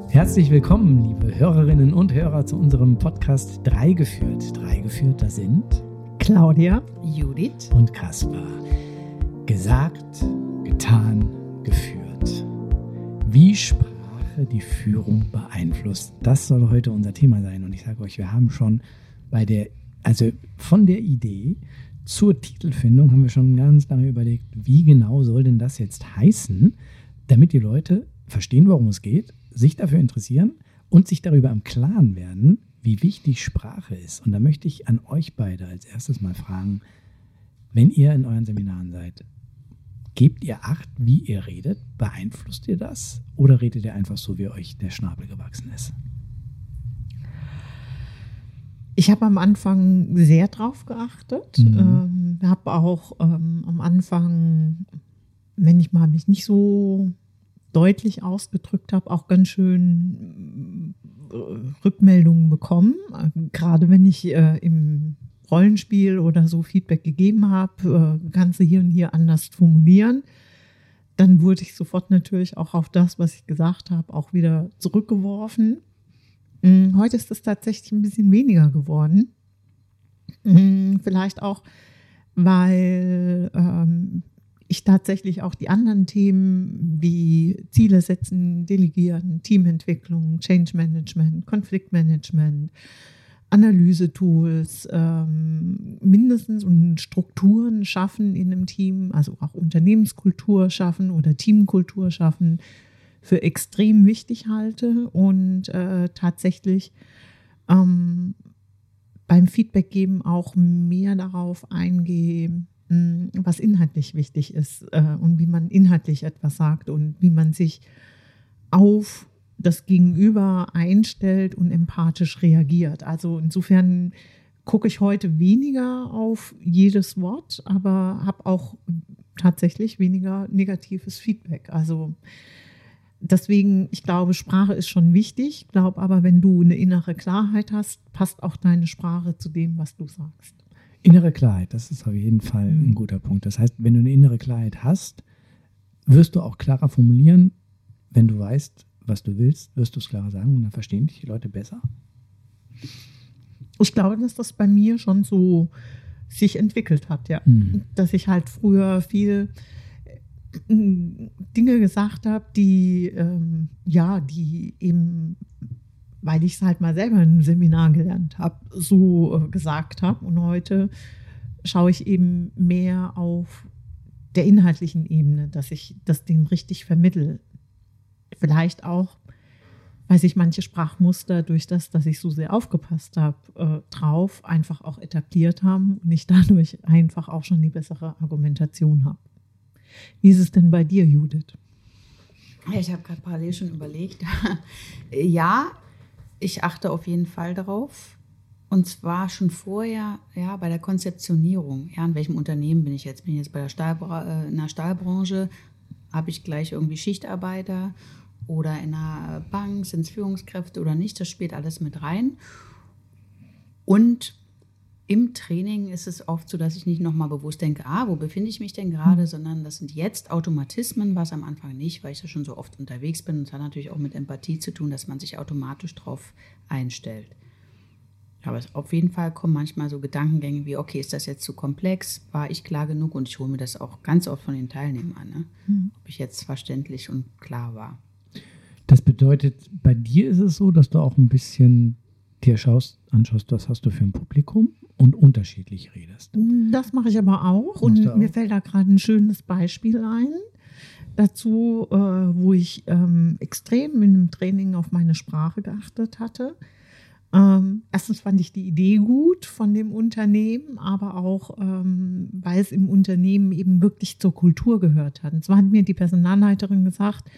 Herzlich willkommen, liebe Hörerinnen und Hörer, zu unserem Podcast 3 geführt. 3 geführt, das sind Claudia, Judith und Kaspar. Gesagt, getan, geführt. Wie Sprache die Führung beeinflusst, das soll heute unser Thema sein. Und ich sage euch, wir haben schon von der Idee zur Titelfindung haben wir schon ganz lange überlegt, wie genau soll denn das jetzt heißen, damit die Leute verstehen, worum es geht, sich dafür interessieren und sich darüber im Klaren werden, wie wichtig Sprache ist. Und da möchte ich an euch beide als erstes mal fragen, wenn ihr in euren Seminaren seid, gebt ihr Acht, wie ihr redet? Beeinflusst ihr das? Oder redet ihr einfach so, wie euch der Schnabel gewachsen ist? ich habe am Anfang sehr drauf geachtet. Habe auch am Anfang, wenn ich mal mich nicht so deutlich ausgedrückt habe, auch ganz schön Rückmeldungen bekommen. Gerade wenn ich im Rollenspiel oder so Feedback gegeben habe, kannst du hier und hier anders formulieren. Dann wurde ich sofort natürlich auch auf das, was ich gesagt habe, auch wieder zurückgeworfen. Heute ist es tatsächlich ein bisschen weniger geworden. Vielleicht auch, weil ich tatsächlich auch die anderen Themen wie Ziele setzen, Delegieren, Teamentwicklung, Change Management, Konfliktmanagement, Analysetools, mindestens und Strukturen schaffen in einem Team, also auch Unternehmenskultur schaffen oder Teamkultur schaffen, für extrem wichtig halte und tatsächlich beim Feedback geben auch mehr darauf eingehe, was inhaltlich wichtig ist und wie man inhaltlich etwas sagt und wie man sich auf das Gegenüber einstellt und empathisch reagiert. Also insofern gucke ich heute weniger auf jedes Wort, aber habe auch tatsächlich weniger negatives Feedback. Also deswegen, ich glaube, Sprache ist schon wichtig. Ich glaube aber, wenn du eine innere Klarheit hast, passt auch deine Sprache zu dem, was du sagst. Innere Klarheit, das ist auf jeden Fall ein guter Punkt. Das heißt, wenn du eine innere Klarheit hast, wirst du auch klarer formulieren. Wenn du weißt, was du willst, wirst du es klarer sagen und dann verstehen dich die Leute besser. Ich glaube, dass das bei mir schon so sich entwickelt hat, ja. Dass ich halt früher viel Dinge gesagt habe, die eben, weil ich es halt mal selber in einem Seminar gelernt habe, so gesagt habe. Und heute schaue ich eben mehr auf der inhaltlichen Ebene, dass ich das Ding richtig vermittle. Vielleicht auch, weil sich manche Sprachmuster durch das, dass ich so sehr aufgepasst habe, drauf einfach auch etabliert haben und ich dadurch einfach auch schon die bessere Argumentation habe. Wie ist es denn bei dir, Judith? Ja, ich habe gerade parallel schon überlegt. Ja, ich achte auf jeden Fall darauf. Und zwar schon vorher, ja, bei der Konzeptionierung. Ja, in welchem Unternehmen bin ich jetzt? Bin ich jetzt bei der in der Stahlbranche? Habe ich gleich irgendwie Schichtarbeiter? Oder in einer Bank? Sind es Führungskräfte oder nicht? Das spielt alles mit rein. Und im Training ist es oft so, dass ich nicht nochmal bewusst denke, wo befinde ich mich denn gerade, sondern das sind jetzt Automatismen, was am Anfang nicht, weil ich ja schon so oft unterwegs bin. Und es hat natürlich auch mit Empathie zu tun, dass man sich automatisch drauf einstellt. Aber auf jeden Fall kommen manchmal so Gedankengänge wie, okay, ist das jetzt zu komplex? War ich klar genug? Und ich hole mir das auch ganz oft von den Teilnehmern an, ne? Ob ich jetzt verständlich und klar war. Das bedeutet, bei dir ist es so, dass du auch ein bisschen dir anschaust, was hast du für ein Publikum und unterschiedlich redest. Das mache ich aber auch. Und mir fällt da gerade ein schönes Beispiel ein dazu, wo ich extrem in einem Training auf meine Sprache geachtet hatte. Erstens fand ich die Idee gut von dem Unternehmen, aber auch, weil es im Unternehmen eben wirklich zur Kultur gehört hat. Und zwar hat mir die Personalleiterin gesagt,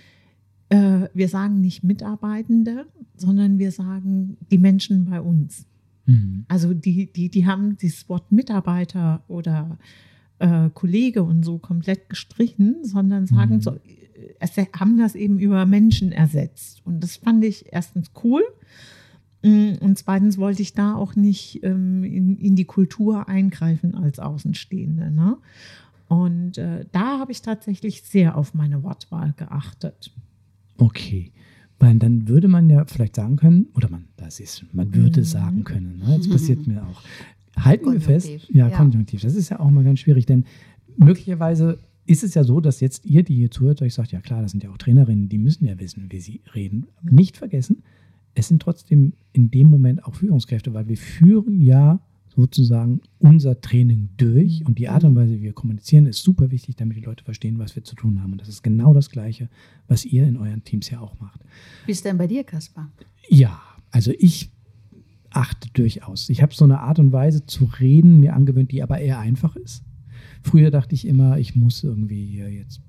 wir sagen nicht Mitarbeitende, sondern wir sagen die Menschen bei uns. Also die haben dieses Wort Mitarbeiter oder Kollege und so komplett gestrichen, sondern sagen so, haben das eben über Menschen ersetzt. Und das fand ich erstens cool. Und zweitens wollte ich da auch nicht in die Kultur eingreifen als Außenstehende. Ne? Und da habe ich tatsächlich sehr auf meine Wortwahl geachtet. Okay. Weil dann würde man ja vielleicht sagen können, oder man würde sagen können, ne? Das passiert mir auch. Halten wir fest, konjunktiv, das ist ja auch mal ganz schwierig, denn möglicherweise ist es ja so, dass jetzt ihr, die hier zuhört, euch sagt, ja klar, das sind ja auch Trainerinnen, die müssen ja wissen, wie sie reden. Nicht vergessen, es sind trotzdem in dem Moment auch Führungskräfte, weil wir führen ja sozusagen unser Training durch und die Art und Weise, wie wir kommunizieren, ist super wichtig, damit die Leute verstehen, was wir zu tun haben. Und das ist genau das Gleiche, was ihr in euren Teams ja auch macht. Wie ist denn bei dir, Kaspar? Ja, also ich achte durchaus. Ich habe so eine Art und Weise zu reden mir angewöhnt, die aber eher einfach ist. Früher dachte ich immer, ich muss irgendwie jetzt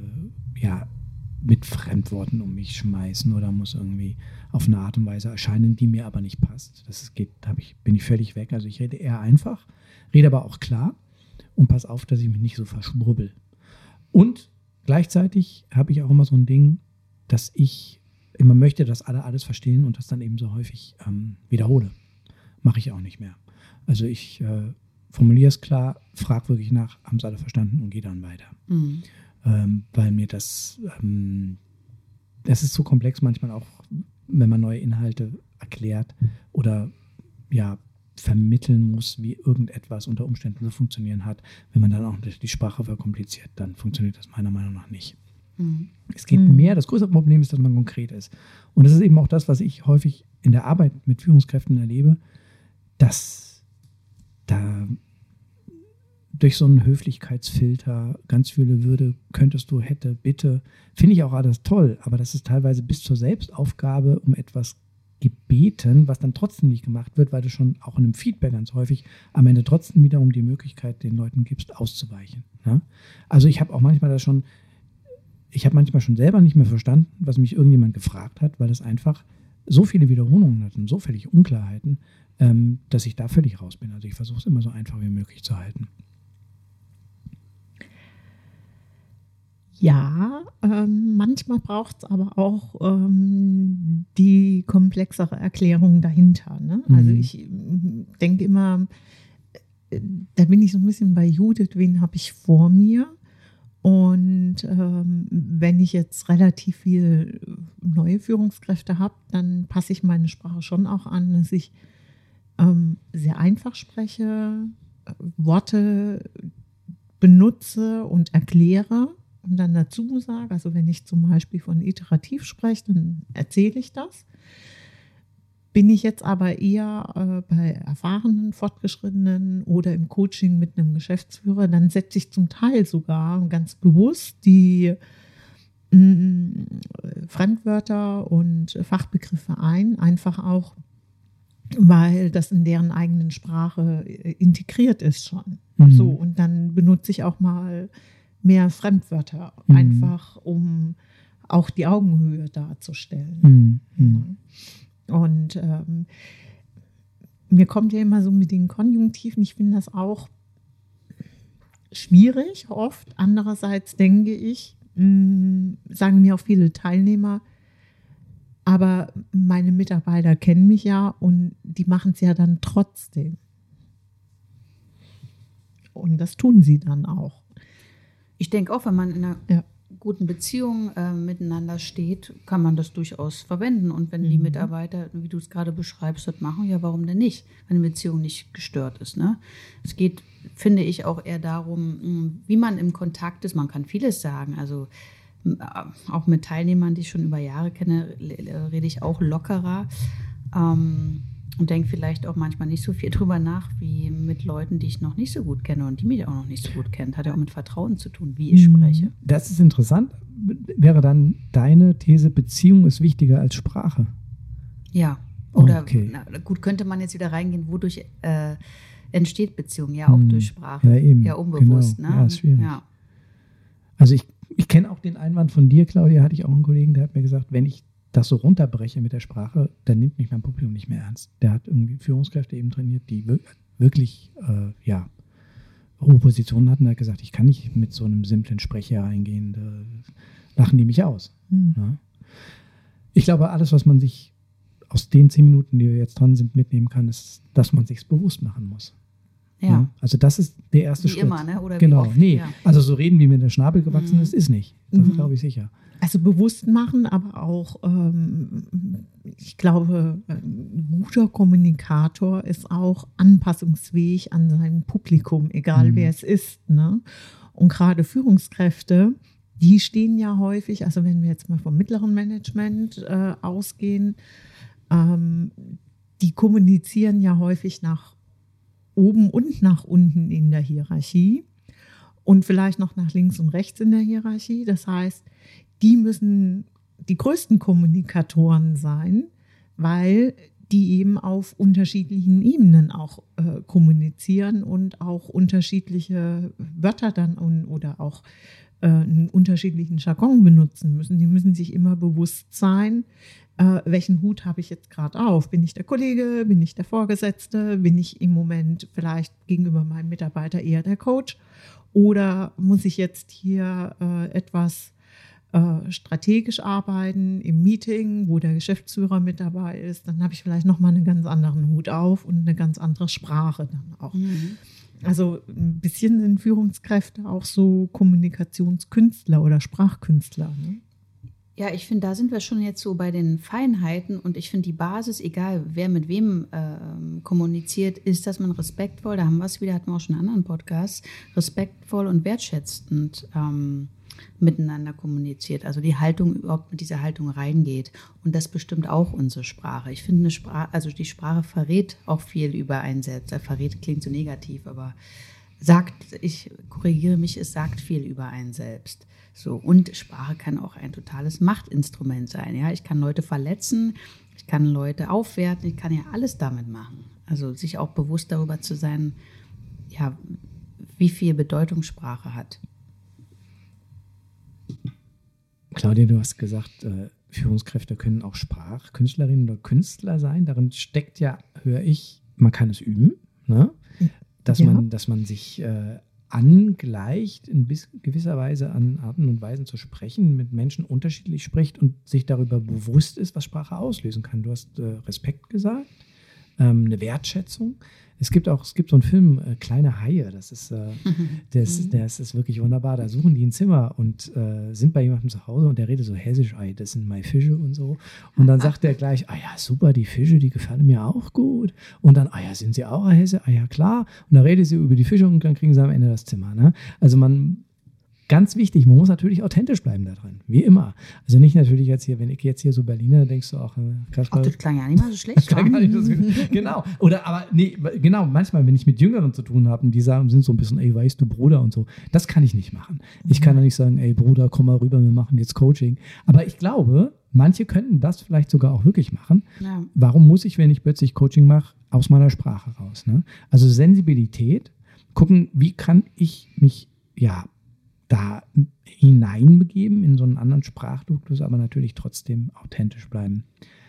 mit Fremdworten um mich schmeißen oder muss irgendwie auf eine Art und Weise erscheinen, die mir aber nicht passt. Bin ich völlig weg. Also ich rede eher einfach, rede aber auch klar und pass auf, dass ich mich nicht so verschwurbel. Und gleichzeitig habe ich auch immer so ein Ding, dass ich immer möchte, dass alle alles verstehen und das dann eben so häufig wiederhole. Mache ich auch nicht mehr. Also ich formuliere es klar, frage wirklich nach, haben es alle verstanden und gehe dann weiter. Mhm. Weil mir das ist so komplex manchmal auch, wenn man neue Inhalte erklärt oder vermitteln muss, wie irgendetwas unter Umständen zu funktionieren hat. Wenn man dann auch die Sprache verkompliziert, dann funktioniert das meiner Meinung nach nicht. Mhm. Es geht mehr, das größere Problem ist, dass man konkret ist. Und das ist eben auch das, was ich häufig in der Arbeit mit Führungskräften erlebe, dass da durch so einen Höflichkeitsfilter ganz viele Würde, könntest du, hätte, bitte, finde ich auch alles toll, aber das ist teilweise bis zur Selbstaufgabe um etwas gebeten, was dann trotzdem nicht gemacht wird, weil du schon auch in einem Feedback ganz häufig am Ende trotzdem wiederum die Möglichkeit den Leuten gibst, auszuweichen. Ne? Also ich habe manchmal schon selber nicht mehr verstanden, was mich irgendjemand gefragt hat, weil es einfach so viele Wiederholungen hat und so völlig Unklarheiten, dass ich da völlig raus bin. Also ich versuche es immer so einfach wie möglich zu halten. Ja, manchmal braucht es aber auch die komplexere Erklärung dahinter. Ne? Also ich denke immer, da bin ich so ein bisschen bei Judith, wen habe ich vor mir? Und wenn ich jetzt relativ viel neue Führungskräfte habe, dann passe ich meine Sprache schon auch an, dass ich sehr einfach spreche, Worte benutze und erkläre und dann dazu sage, also wenn ich zum Beispiel von iterativ spreche, dann erzähle ich das. Bin ich jetzt aber eher bei erfahrenen, fortgeschrittenen oder im Coaching mit einem Geschäftsführer, dann setze ich zum Teil sogar ganz bewusst die Fremdwörter und Fachbegriffe ein, einfach auch, weil das in deren eigenen Sprache integriert ist schon. So, und dann benutze ich auch mal mehr Fremdwörter, einfach um auch die Augenhöhe darzustellen. Und mir kommt ja immer so mit den Konjunktiven, ich finde das auch schwierig oft. Andererseits denke ich, sagen mir auch viele Teilnehmer, aber meine Mitarbeiter kennen mich ja und die machen es ja dann trotzdem. Und das tun sie dann auch. Ich denke auch, wenn man in einer guten Beziehung miteinander steht, kann man das durchaus verwenden. Und wenn die Mitarbeiter, wie du es gerade beschreibst, das machen, ja, warum denn nicht, wenn eine Beziehung nicht gestört ist. Ne? Es geht, finde ich, auch eher darum, wie man im Kontakt ist. Man kann vieles sagen. Also auch mit Teilnehmern, die ich schon über Jahre kenne, rede ich auch lockerer. Und denke vielleicht auch manchmal nicht so viel drüber nach, wie mit Leuten, die ich noch nicht so gut kenne und die mich auch noch nicht so gut kennen. Hat ja auch mit Vertrauen zu tun, wie ich spreche. Das ist interessant. Wäre dann deine These, Beziehung ist wichtiger als Sprache? Ja. Oder gut, könnte man jetzt wieder reingehen, wodurch entsteht Beziehung? Ja, auch durch Sprache. Ja, eben. Ja, unbewusst. Genau. Ne? Ja, ist schwierig. Ja. Also ich kenne auch den Einwand von dir, Claudia, hatte ich auch einen Kollegen, der hat mir gesagt, wenn ich das so runterbreche mit der Sprache, dann nimmt mich mein Publikum nicht mehr ernst. Der hat irgendwie Führungskräfte eben trainiert, die wirklich hohe Positionen hatten. Er hat gesagt, ich kann nicht mit so einem simplen Sprecher eingehen, da lachen die mich aus. Ja. Ich glaube, alles, was man sich aus den 10 Minuten, die wir jetzt dran sind, mitnehmen kann, ist, dass man sich's bewusst machen muss. Ja. Also das ist der erste wie Schritt. Immer, ne? Oder genau, wie oft, nee. ja. Also so reden, wie mir der Schnabel gewachsen ist nicht. Das glaube ich sicher. Also bewusst machen, aber auch, ich glaube, ein guter Kommunikator ist auch anpassungsfähig an sein Publikum, egal wer es ist. Ne? Und gerade Führungskräfte, die stehen ja häufig, also wenn wir jetzt mal vom mittleren Management ausgehen, die kommunizieren ja häufig nach oben und nach unten in der Hierarchie und vielleicht noch nach links und rechts in der Hierarchie. Das heißt, die müssen die größten Kommunikatoren sein, weil die eben auf unterschiedlichen Ebenen auch kommunizieren und auch unterschiedliche Wörter dann oder auch einen unterschiedlichen Jargon benutzen müssen. Die müssen sich immer bewusst sein, welchen Hut habe ich jetzt gerade auf? Bin ich der Kollege? Bin ich der Vorgesetzte? Bin ich im Moment vielleicht gegenüber meinem Mitarbeiter eher der Coach? Oder muss ich jetzt hier etwas strategisch arbeiten im Meeting, wo der Geschäftsführer mit dabei ist? Dann habe ich vielleicht nochmal einen ganz anderen Hut auf und eine ganz andere Sprache dann auch. Also ein bisschen sind Führungskräfte auch so Kommunikationskünstler oder Sprachkünstler. Ne? Ja, ich finde, da sind wir schon jetzt so bei den Feinheiten und ich finde die Basis, egal wer mit wem kommuniziert, ist, dass man respektvoll, da haben wir es wieder, hatten wir auch schon in anderen Podcasts, respektvoll und wertschätzend miteinander kommuniziert, also die Haltung überhaupt mit dieser Haltung reingeht und das bestimmt auch unsere Sprache. Ich finde die Sprache verrät auch viel über einen selbst. Verrät klingt so negativ, aber ich korrigiere mich, es sagt viel über einen selbst. So, und Sprache kann auch ein totales Machtinstrument sein. Ja? Ich kann Leute verletzen, ich kann Leute aufwerten, ich kann ja alles damit machen. Also sich auch bewusst darüber zu sein, ja, wie viel Bedeutung Sprache hat. Claudia, du hast gesagt, Führungskräfte können auch Sprachkünstlerinnen oder Künstler sein. Darin steckt ja, höre ich, man kann es üben, ne? Dass man sich angleicht, in gewisser Weise an Arten und Weisen zu sprechen, mit Menschen unterschiedlich spricht und sich darüber bewusst ist, was Sprache auslösen kann. Du hast Respekt gesagt, eine Wertschätzung. Es gibt so einen Film, Kleine Haie, das ist wirklich wunderbar. Da suchen die ein Zimmer und sind bei jemandem zu Hause und der redet so hessisch, das sind meine Fische und so. Und dann sagt der gleich, ja, super, die Fische, die gefallen mir auch gut. Und dann, ja, sind sie auch ein Hesse? Ja, klar. Und dann redet sie über die Fische und dann kriegen sie am Ende das Zimmer. Ne? Also ganz wichtig, man muss natürlich authentisch bleiben da drin, wie immer. Also nicht natürlich jetzt hier, wenn ich jetzt hier so Berliner, denkst du auch, Kasper. Das klang ja nicht mal so schlecht. Genau. Genau, manchmal, wenn ich mit Jüngeren zu tun habe, die sind so ein bisschen, ey, weißt du, Bruder und so, das kann ich nicht machen. Ich kann ja nicht sagen, ey, Bruder, komm mal rüber, wir machen jetzt Coaching. Aber ich glaube, manche könnten das vielleicht sogar auch wirklich machen. Ja. Warum muss ich, wenn ich plötzlich Coaching mache, aus meiner Sprache raus? Ne? Also Sensibilität, gucken, wie kann ich mich, da hineinbegeben in so einen anderen Sprachduktus, aber natürlich trotzdem authentisch bleiben.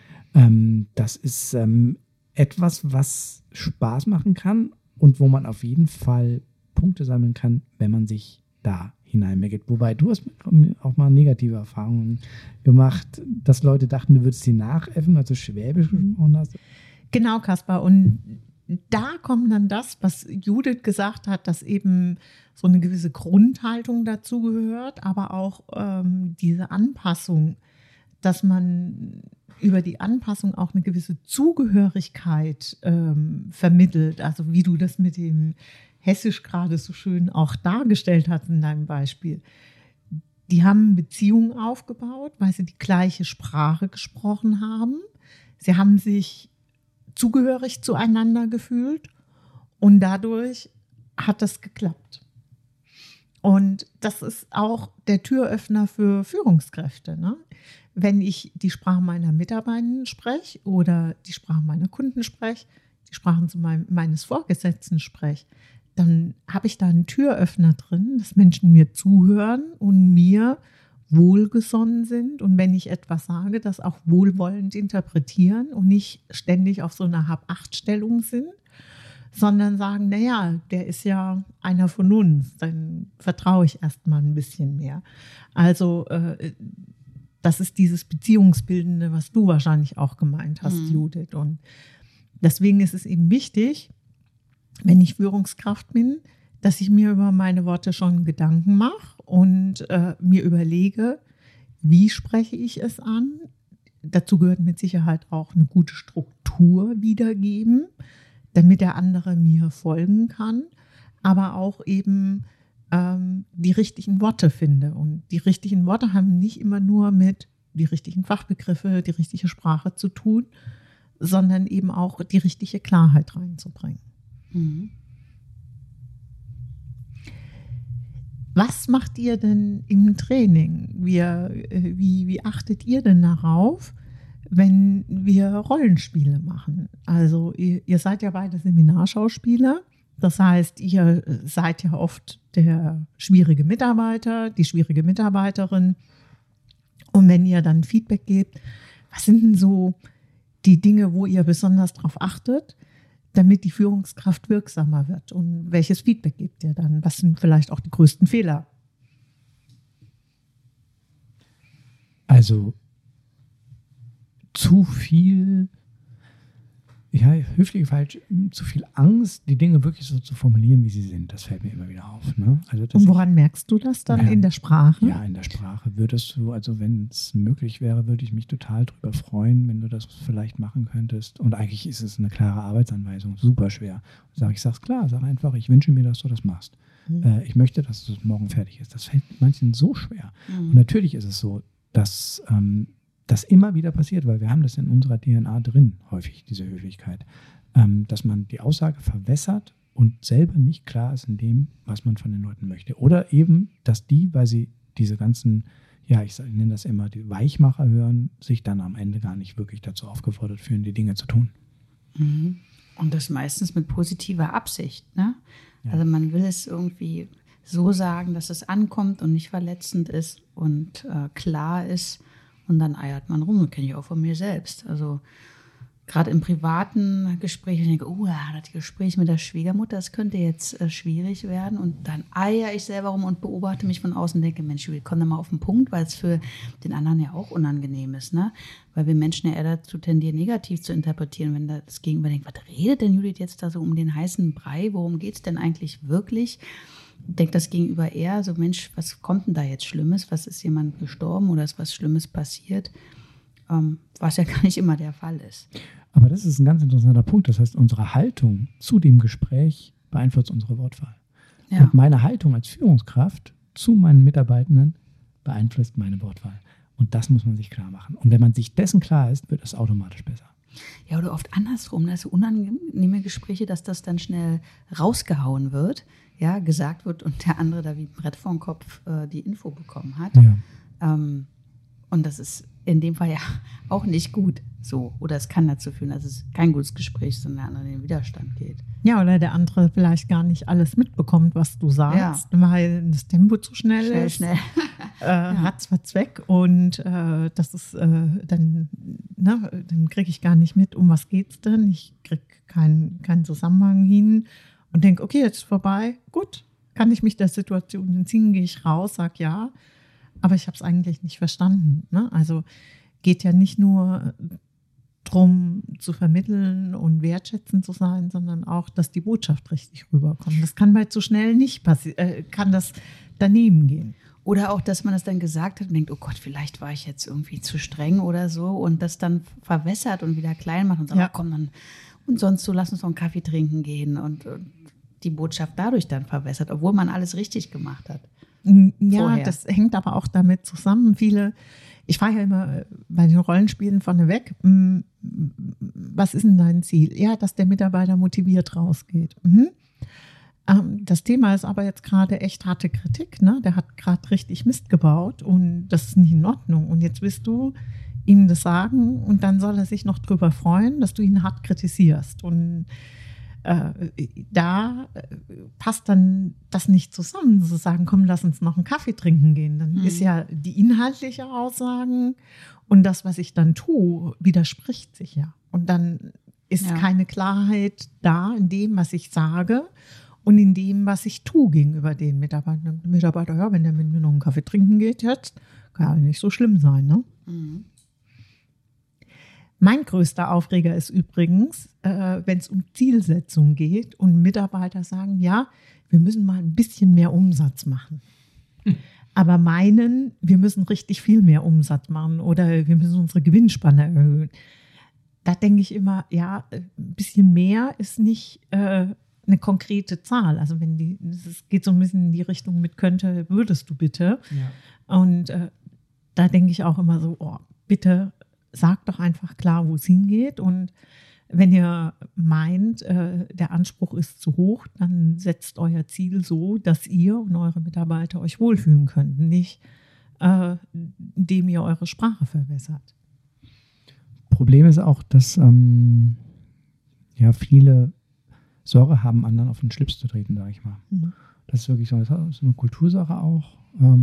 Das ist etwas, was Spaß machen kann und wo man auf jeden Fall Punkte sammeln kann, wenn man sich da hineinbegibt. Wobei du hast auch mal negative Erfahrungen gemacht, dass Leute dachten, du würdest sie nachäffen, als du Schwäbisch gesprochen hast. Genau, Kaspar. Und da kommt dann das, was Judith gesagt hat, dass eben so eine gewisse Grundhaltung dazu gehört, aber auch diese Anpassung, dass man über die Anpassung auch eine gewisse Zugehörigkeit vermittelt. Also wie du das mit dem Hessisch gerade so schön auch dargestellt hast in deinem Beispiel. Die haben Beziehungen aufgebaut, weil sie die gleiche Sprache gesprochen haben. Sie haben sich zugehörig zueinander gefühlt und dadurch hat das geklappt. Und das ist auch der Türöffner für Führungskräfte. Ne? Wenn ich die Sprache meiner Mitarbeiter spreche oder die Sprache meiner Kunden spreche, die Sprachen meines Vorgesetzten spreche, dann habe ich da einen Türöffner drin, dass Menschen mir zuhören und mir wohlgesonnen sind und wenn ich etwas sage, das auch wohlwollend interpretieren und nicht ständig auf so einer Hab-Acht-Stellung sind, sondern sagen, naja, der ist ja einer von uns, dann vertraue ich erstmal ein bisschen mehr. Also das ist dieses Beziehungsbildende, was du wahrscheinlich auch gemeint hast, Judith. Und deswegen ist es eben wichtig, wenn ich Führungskraft bin, dass ich mir über meine Worte schon Gedanken mache und mir überlege, wie spreche ich es an. Dazu gehört mit Sicherheit auch eine gute Struktur wiedergeben, damit der andere mir folgen kann, aber auch eben die richtigen Worte finde. Und die richtigen Worte haben nicht immer nur mit die richtigen Fachbegriffe, die richtige Sprache zu tun, sondern eben auch die richtige Klarheit reinzubringen. Mhm. Was macht ihr denn im Training? Wie achtet ihr denn darauf, wenn wir Rollenspiele machen? Also ihr seid ja beide Seminarschauspieler. Das heißt, ihr seid ja oft der schwierige Mitarbeiter, die schwierige Mitarbeiterin. Und wenn ihr dann Feedback gebt, was sind denn so die Dinge, wo ihr besonders darauf achtet, damit die Führungskraft wirksamer wird? Und welches Feedback gebt ihr dann? Was sind vielleicht auch die größten Fehler? Also zu viel, höflich falsch, zu viel Angst, die Dinge wirklich so zu formulieren, wie sie sind. Das fällt mir immer wieder auf. Ne? Also, und woran merkst du das dann in der Sprache? Ja, in der Sprache würdest du, also wenn es möglich wäre, würde ich mich total drüber freuen, wenn du das vielleicht machen könntest. Und eigentlich ist es eine klare Arbeitsanweisung, super schwer. Ich sag's klar, sag einfach, ich wünsche mir, dass du das machst. Ich möchte, dass es morgen fertig ist. Das fällt manchen so schwer. Und natürlich ist es so, dass das immer wieder passiert, weil wir haben das in unserer DNA drin, häufig, diese Höflichkeit, dass man die Aussage verwässert und selber nicht klar ist in dem, was man von den Leuten möchte. Oder eben, dass die, weil sie diese ganzen, ich nenne das immer, die Weichmacher hören, sich dann am Ende gar nicht wirklich dazu aufgefordert fühlen, die Dinge zu tun. Und das meistens mit positiver Absicht, ne? Ja. Also man will es irgendwie so sagen, dass es ankommt und nicht verletzend ist und klar ist. Und dann eiert man rum. Das kenne ich auch von mir selbst. Also gerade im privaten Gespräch, ich denke, das Gespräch mit der Schwiegermutter, das könnte jetzt schwierig werden. Und dann eier ich selber rum und beobachte mich von außen und denke, Mensch, wir kommen da mal auf den Punkt, weil es für den anderen ja auch unangenehm ist. Ne? Weil wir Menschen ja eher dazu tendieren, negativ zu interpretieren, wenn das Gegenüber denkt, was redet denn Judith jetzt da so um den heißen Brei? Worum geht es denn eigentlich wirklich? Denkt das Gegenüber eher so, Mensch, was kommt denn da jetzt Schlimmes? Was ist jemand gestorben oder ist was Schlimmes passiert? Was ja gar nicht immer der Fall ist. Aber das ist ein ganz interessanter Punkt. Das heißt, unsere Haltung zu dem Gespräch beeinflusst unsere Wortwahl. Ja. Und meine Haltung als Führungskraft zu meinen Mitarbeitenden beeinflusst meine Wortwahl. Und das muss man sich klar machen. Und wenn man sich dessen klar ist, wird es automatisch besser. Ja, oder oft andersrum, ne? So unangenehme Gespräche, dass das dann schnell rausgehauen wird, gesagt wird und der andere da wie ein Brett vor den Kopf die Info bekommen hat. Ja. Und das ist in dem Fall ja auch nicht gut so. Oder es kann dazu führen, dass es kein gutes Gespräch ist, sondern der andere in den Widerstand geht. Ja, oder der andere vielleicht gar nicht alles mitbekommt, was du sagst, weil das Tempo zu schnell ist. Schnell. Ratzfatz weg. Und das ist dann kriege ich gar nicht mit, um was geht's denn? Ich kriege keinen Zusammenhang hin und denke, okay, jetzt ist vorbei. Gut, kann ich mich der Situation entziehen, gehe ich raus, sage ja. Aber ich habe es eigentlich nicht verstanden. Ne? Also geht ja nicht nur darum, zu vermitteln und wertschätzend zu sein, sondern auch, dass die Botschaft richtig rüberkommt. Das kann bei zu schnell nicht passieren, kann das daneben gehen. Oder auch, dass man das dann gesagt hat und denkt, oh Gott, vielleicht war ich jetzt irgendwie zu streng oder so und das dann verwässert und wieder klein macht und sagt, komm dann, und sonst so, lass uns noch einen Kaffee trinken gehen und die Botschaft dadurch dann verwässert, obwohl man alles richtig gemacht hat. Ja, vorher. Das hängt aber auch damit zusammen. Ich frage ja immer bei den Rollenspielen vorneweg, was ist denn dein Ziel? Ja, dass der Mitarbeiter motiviert rausgeht. Das Thema ist aber jetzt gerade echt harte Kritik. Ne? Der hat gerade richtig Mist gebaut und das ist nicht in Ordnung. Und jetzt willst du ihm das sagen und dann soll er sich noch drüber freuen, dass du ihn hart kritisierst. Und da passt dann das nicht zusammen, zu sagen, komm, lass uns noch einen Kaffee trinken gehen. Dann ist ja die inhaltliche Aussagen und das, was ich dann tue, widerspricht sich ja. Und dann ist keine Klarheit da in dem, was ich sage und in dem, was ich tue gegenüber den Mitarbeitern. Ja, wenn der mit mir noch einen Kaffee trinken geht jetzt, kann ja nicht so schlimm sein, ne? Mein größter Aufreger ist übrigens, wenn es um Zielsetzung geht und Mitarbeiter sagen, ja, wir müssen mal ein bisschen mehr Umsatz machen. Aber meinen, wir müssen richtig viel mehr Umsatz machen oder wir müssen unsere Gewinnspanne erhöhen. Da denke ich immer, ja, ein bisschen mehr ist nicht eine konkrete Zahl. Also es geht so ein bisschen in die Richtung mit könnte, würdest du bitte. Ja. Und da denke ich auch immer so, oh, bitte sagt doch einfach klar, wo es hingeht. Und wenn ihr meint, der Anspruch ist zu hoch, dann setzt euer Ziel so, dass ihr und eure Mitarbeiter euch wohlfühlen könnt, nicht indem ihr eure Sprache verbessert. Problem ist auch, dass viele Sorge haben, anderen auf den Schlips zu treten, sage ich mal. Mhm. Das ist wirklich so eine Kultursache auch.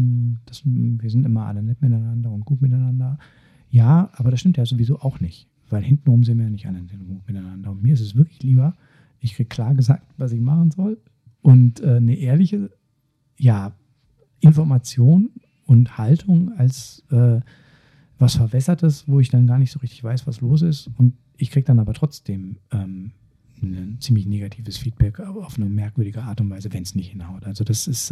Wir sind immer alle nett miteinander und gut miteinander. Ja, aber das stimmt ja sowieso auch nicht. Weil hintenrum sind wir ja nicht alle gut miteinander. Und mir ist es wirklich lieber, ich kriege klar gesagt, was ich machen soll. Und eine ehrliche Information und Haltung als was Verwässertes, wo ich dann gar nicht so richtig weiß, was los ist. Und ich kriege dann aber trotzdem ein ziemlich negatives Feedback auf eine merkwürdige Art und Weise, wenn es nicht hinhaut. Also das ist,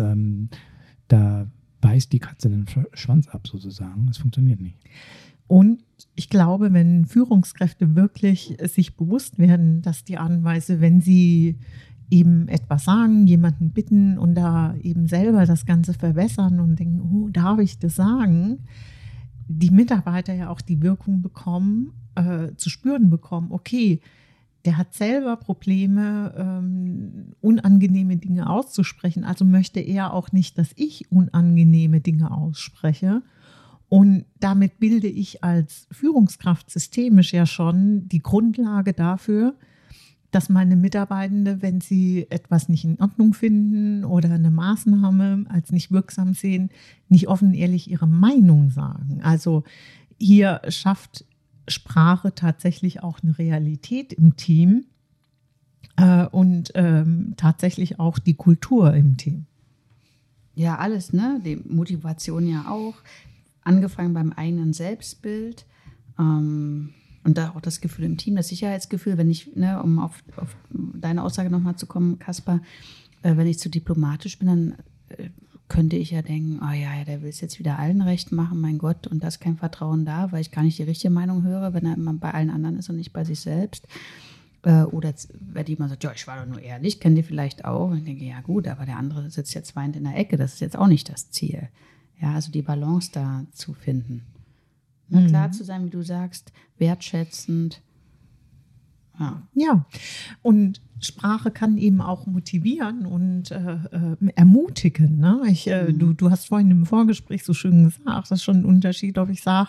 da beißt die Katze den Schwanz ab sozusagen. Das funktioniert nicht. Und ich glaube, wenn Führungskräfte wirklich sich bewusst werden, dass die Art und Weise, wenn sie eben etwas sagen, jemanden bitten und da eben selber das Ganze verbessern und denken, oh, darf ich das sagen, die Mitarbeiter ja auch die Wirkung bekommen, zu spüren bekommen, okay, der hat selber Probleme, unangenehme Dinge auszusprechen, also möchte er auch nicht, dass ich unangenehme Dinge ausspreche. Und damit bilde ich als Führungskraft systemisch ja schon die Grundlage dafür, dass meine Mitarbeitende, wenn sie etwas nicht in Ordnung finden oder eine Maßnahme als nicht wirksam sehen, nicht offen ehrlich ihre Meinung sagen. Also hier schafft Sprache tatsächlich auch eine Realität im Team und tatsächlich auch die Kultur im Team. Ja, alles, ne? Die Motivation ja auch. Angefangen beim eigenen Selbstbild und da auch das Gefühl im Team, das Sicherheitsgefühl, wenn ich, ne, um auf deine Aussage nochmal zu kommen, Kaspar, wenn ich zu diplomatisch bin, dann könnte ich ja denken, oh ja, der will es jetzt wieder allen recht machen, mein Gott, und da ist kein Vertrauen da, weil ich gar nicht die richtige Meinung höre, wenn er immer bei allen anderen ist und nicht bei sich selbst. Oder wenn jemand sagt, ja, ich war doch nur ehrlich, kennt ihr vielleicht auch. Und ich denke, ja gut, aber der andere sitzt jetzt weinend in der Ecke, das ist jetzt auch nicht das Ziel. Ja, also die Balance da zu finden. Mhm. Klar zu sein, wie du sagst, wertschätzend. Ja, und Sprache kann eben auch motivieren und ermutigen. Ne? Du hast vorhin im Vorgespräch so schön gesagt, das ist schon ein Unterschied, ob ich sage,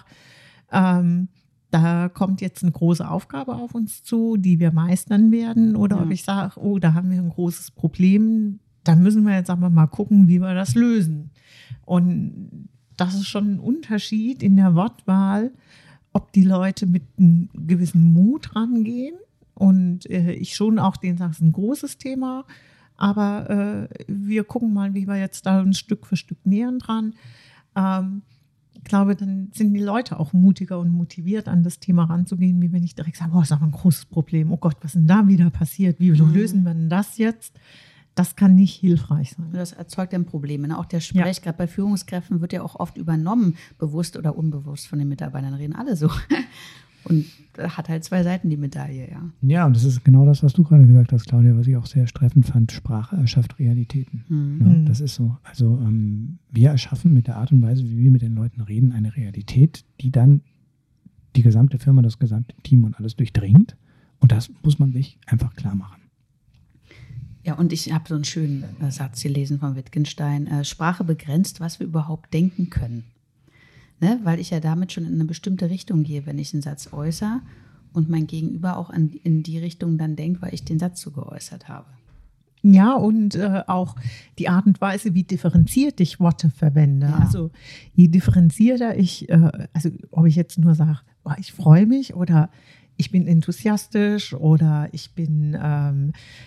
da kommt jetzt eine große Aufgabe auf uns zu, die wir meistern werden, oder ob ich sage, oh, da haben wir ein großes Problem, da müssen wir jetzt aber mal gucken, wie wir das lösen. Und das ist schon ein Unterschied in der Wortwahl, ob die Leute mit einem gewissen Mut rangehen. Und ich schon auch denen sage, es ist ein großes Thema, aber wir gucken mal, wie wir jetzt da uns Stück für Stück nähern dran. Ich glaube, dann sind die Leute auch mutiger und motiviert, an das Thema ranzugehen, wie wenn ich direkt sage, boah, das ist aber ein großes Problem. Oh Gott, was ist denn da wieder passiert? Wie lösen wir denn das jetzt? Das kann nicht hilfreich sein. Das erzeugt dann Probleme. Ne? Auch der Sprech, gerade bei Führungskräften, wird ja auch oft übernommen, bewusst oder unbewusst von den Mitarbeitern. Reden alle so. Und hat halt zwei Seiten, die Medaille, ja. Ja, und das ist genau das, was du gerade gesagt hast, Claudia, was ich auch sehr treffend fand. Sprache erschafft Realitäten. Ja, das ist so. Also wir erschaffen mit der Art und Weise, wie wir mit den Leuten reden, eine Realität, die dann die gesamte Firma, das gesamte Team und alles durchdringt. Und das muss man sich einfach klar machen. Ja, und ich habe so einen schönen Satz gelesen von Wittgenstein. Sprache begrenzt, was wir überhaupt denken können. Ne? Weil ich ja damit schon in eine bestimmte Richtung gehe, wenn ich einen Satz äußere und mein Gegenüber auch in die Richtung dann denkt, weil ich den Satz so geäußert habe. Ja, und auch die Art und Weise, wie differenziert ich Worte verwende. Ja. Also je differenzierter ich, also ob ich jetzt nur sage, oh, ich freue mich oder ich bin enthusiastisch oder ich bin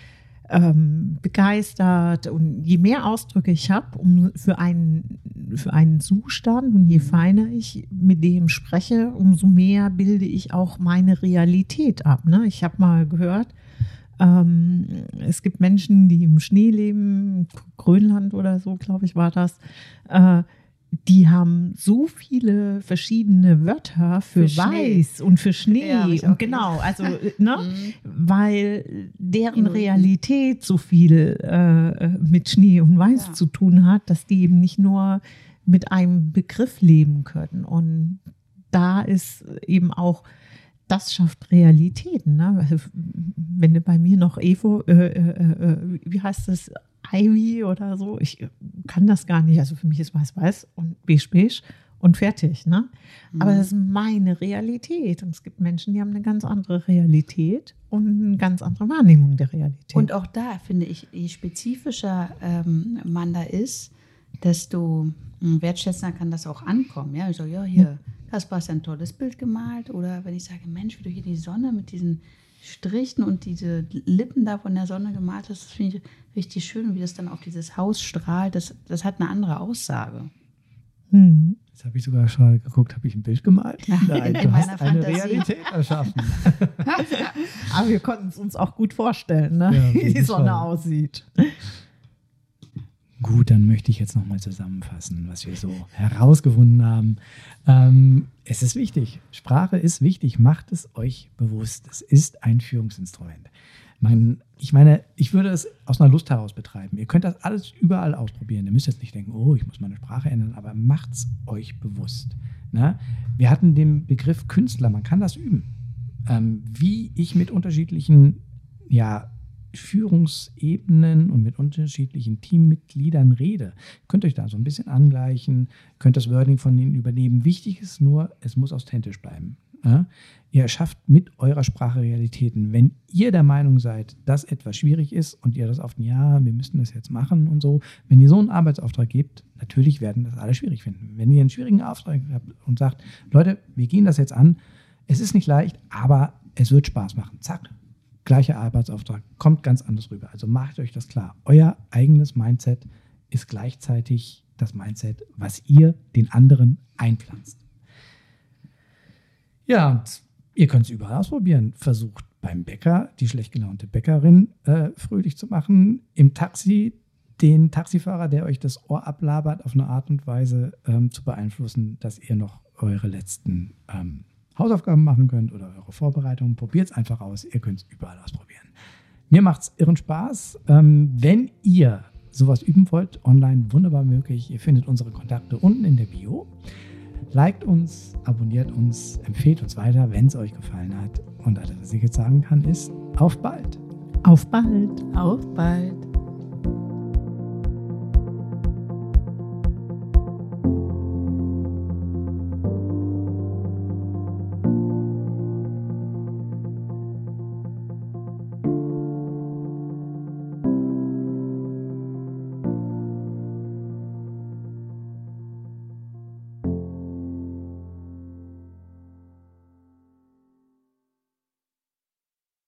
begeistert. Und je mehr Ausdrücke ich habe für einen Zustand und je feiner ich mit dem spreche, umso mehr bilde ich auch meine Realität ab. Ne? Ich habe mal gehört, es gibt Menschen, die im Schnee leben, Grönland oder so, glaube ich, war das. Die haben so viele verschiedene Wörter für weiß und für Schnee. Ja, und genau, also weil deren Realität so viel mit Schnee und Weiß zu tun hat, dass die eben nicht nur mit einem Begriff leben können. Und da ist eben auch, das schafft Realitäten. Ne? Also, wenn du bei mir noch Evo, wie heißt das, Ivy oder so, ich kann das gar nicht. Also für mich ist weiß und beige und fertig. Ne? Aber das ist meine Realität. Und es gibt Menschen, die haben eine ganz andere Realität und eine ganz andere Wahrnehmung der Realität. Und auch da finde ich, je spezifischer man da ist, desto wertschätzender kann das auch ankommen. Ja, so, ja, hier, Kaspar, hast ein tolles Bild gemalt. Oder wenn ich sage, Mensch, wie du hier die Sonne mit diesen Strichen und diese Lippen da von der Sonne gemalt hast, das finde ich richtig schön, wie das dann auf dieses Haus strahlt. Das hat eine andere Aussage. Jetzt habe ich sogar schon geguckt, habe ich ein Bild gemalt? Nein, du hast eine Realität erschaffen. Aber wir konnten es uns auch gut vorstellen, ne? Ja, wie die Sonne aussieht. Gut, dann möchte ich jetzt nochmal zusammenfassen, was wir so herausgefunden haben. Es ist wichtig. Sprache ist wichtig. Macht es euch bewusst. Es ist ein Führungsinstrument. Ich meine, ich würde es aus einer Lust heraus betreiben. Ihr könnt das alles überall ausprobieren. Ihr müsst jetzt nicht denken, oh, ich muss meine Sprache ändern, aber macht es euch bewusst. Ne? Wir hatten den Begriff Künstler. Man kann das üben. Wie ich mit unterschiedlichen, Führungsebenen und mit unterschiedlichen Teammitgliedern rede. Könnt euch da so ein bisschen angleichen, könnt das Wording von denen übernehmen. Wichtig ist nur, es muss authentisch bleiben. Ja? Ihr erschafft mit eurer Sprache Realitäten. Wenn ihr der Meinung seid, dass etwas schwierig ist und ihr das wir müssen das jetzt machen und so, wenn ihr so einen Arbeitsauftrag gebt, natürlich werden das alle schwierig finden. Wenn ihr einen schwierigen Auftrag habt und sagt, Leute, wir gehen das jetzt an, es ist nicht leicht, aber es wird Spaß machen. Zack. Gleicher Arbeitsauftrag, kommt ganz anders rüber. Also macht euch das klar. Euer eigenes Mindset ist gleichzeitig das Mindset, was ihr den anderen einpflanzt. Ja, und ihr könnt es überall ausprobieren. Versucht beim Bäcker die schlecht gelaunte Bäckerin fröhlich zu machen. Im Taxi den Taxifahrer, der euch das Ohr ablabert, auf eine Art und Weise zu beeinflussen, dass ihr noch eure letzten Hausaufgaben machen könnt oder eure Vorbereitungen. Probiert es einfach aus. Ihr könnt es überall ausprobieren. Mir macht es irren Spaß. Wenn ihr sowas üben wollt, online wunderbar möglich. Ihr findet unsere Kontakte unten in der Bio. Liked uns, abonniert uns, empfehlt uns weiter, wenn es euch gefallen hat. Und alles, was ich jetzt sagen kann, ist auf bald. Auf bald. Auf bald.